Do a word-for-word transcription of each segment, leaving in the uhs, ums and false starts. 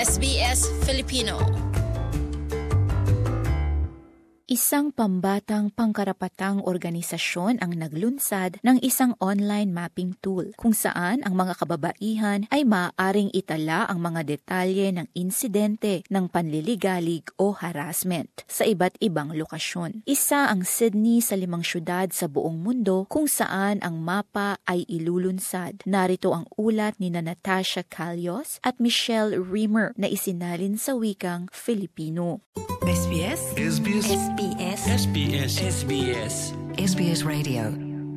S B S Filipino. Isang pambatang pangkarapatang organisasyon ang naglunsad ng isang online mapping tool kung saan ang mga kababaihan ay maaaring itala ang mga detalye ng insidente ng panliligalig o harassment sa iba't ibang lokasyon. Isa ang Sydney sa limang syudad sa buong mundo kung saan ang mapa ay ilulunsad. Narito ang ulat ni Natasha Calyos at Michelle Reamer na isinalin sa wikang Filipino. S B S S B S S B S S B S S B S S B S Radio.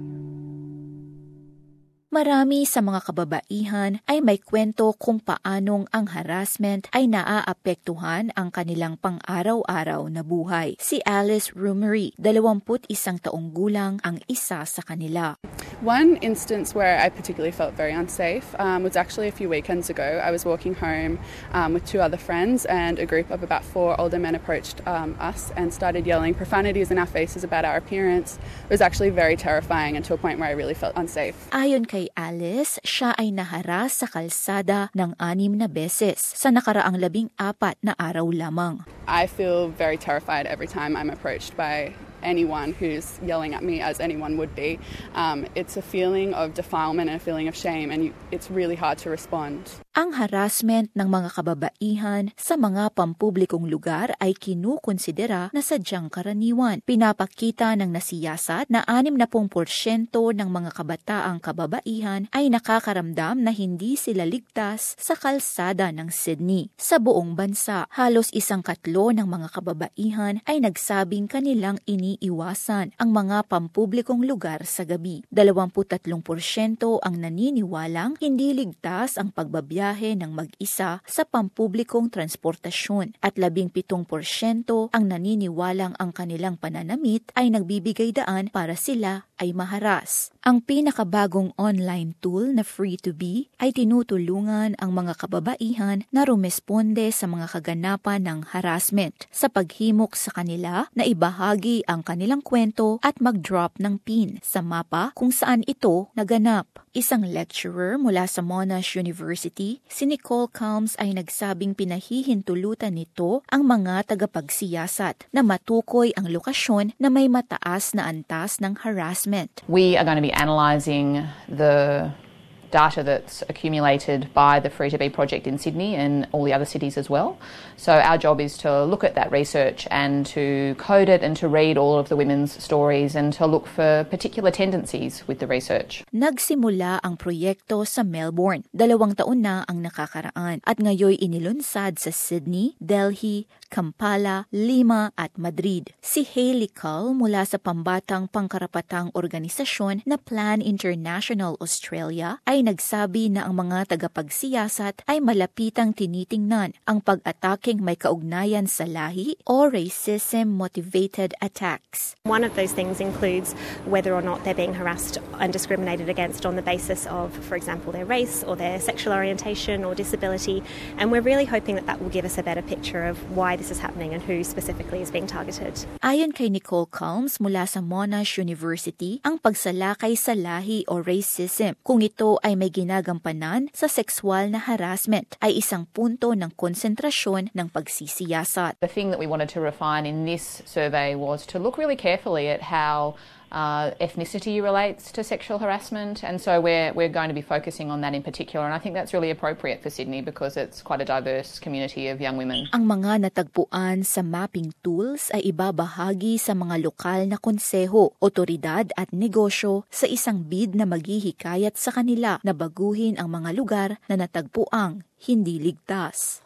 Marami sa mga kababaihan ay may kwento kung paanong ang harassment ay naaapektuhan ang kanilang pang-araw-araw na buhay. Si Alice Rumery, dalawamput isang taong gulang, ang isa sa kanila. One instance where I particularly felt very unsafe um, was actually a few weekends ago. I was walking home um, with two other friends, and a group of about four older men approached um, us and started yelling profanities in our faces about our appearance. It was actually very terrifying, and to a point where I really felt unsafe. Ayon kay Alice, siya ay naharas sa kalsada ng anim na beses sa nakaraang labing apat na araw lamang. I feel very terrified every time I'm approached by anyone who's yelling at me, as anyone would be. Um, it's a feeling of defilement and a feeling of shame, and you, it's really hard to respond. Ang harassment ng mga kababaihan sa mga pampublikong lugar ay kinukonsidera na sadyang karaniwan. Pinapakita ng nasiyasat na anim na porsyento ng mga kabataang kababaihan ay nakakaramdam na hindi sila ligtas sa kalsada ng Sydney. Sa buong bansa, halos isang katlo ng mga kababaihan ay nagsabing kanilang iniiwasan ang mga pampublikong lugar sa gabi. Dalawamput tatlong porsyento ang naniniwalang hindi ligtas ang pagbabiyahe ng mag-isa sa pampublikong transportasyon at labing pitong porsyento ang naniniwalang ang kanilang pananamit ay nagbibigay daan para sila ay maharas. Ang pinakabagong online tool na Free to Be ay tinutulungan ang mga kababaihan na rumesponde sa mga kaganapan ng harassment sa paghimok sa kanila na ibahagi ang kanilang kwento at mag-drop ng pin sa mapa kung saan ito naganap. Isang lecturer mula sa Monash University, si Nicole Calms, ay nagsabing pinahihintulutan nito ang mga tagapagsiyasat na matukoy ang lokasyon na may mataas na antas ng harassment. We are going to be analysing the data that's accumulated by the Free to Be project in Sydney and all the other cities as well. So our job is to look at that research and to code it and to read all of the women's stories and to look for particular tendencies with the research. Nagsimula ang proyekto sa Melbourne. Dalawang taon na ang nakakaraan at ngayoy inilunsad sa Sydney, Delhi, Kampala, Lima at Madrid. Si Hayley Cull mula sa pambatang pangkarapatang organisasyon na Plan International Australia ay nagsabi na ang mga tagapagsiyasat ay malapitang tinitingnan ang pag-ataking may kaugnayan sa lahi o racism-motivated attacks. One of those things includes whether or not they're being harassed and discriminated against on the basis of, for example, their race or their sexual orientation or disability. And we're really hoping that that will give us a better picture of why this is happening and who specifically is being targeted. Ayon kay Nicole Calms mula sa Monash University, ang pagsalakay sa lahi o racism, kung ito ay may ginagampanan sa sexual na harassment, ay isang punto ng konsentrasyon ng pagsisiyasat. The thing that we wanted to refine in this survey was to look really carefully at how Uh, ethnicity relates to sexual harassment, and so we're we're going to be focusing on that in particular, and I think that's really appropriate for Sydney because it's quite a diverse community of young women. Ang mga natagpuan sa mapping tools ay ibabahagi sa mga lokal na konseho, otoridad at negosyo sa isang bid na maghihikayat sa kanila na baguhin ang mga lugar na natagpuang hindi ligtas.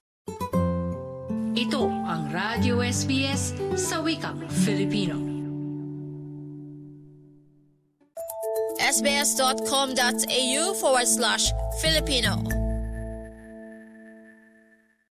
Ito ang Radio S B S sa wikang Filipino. sbs.com.au forward slash Filipino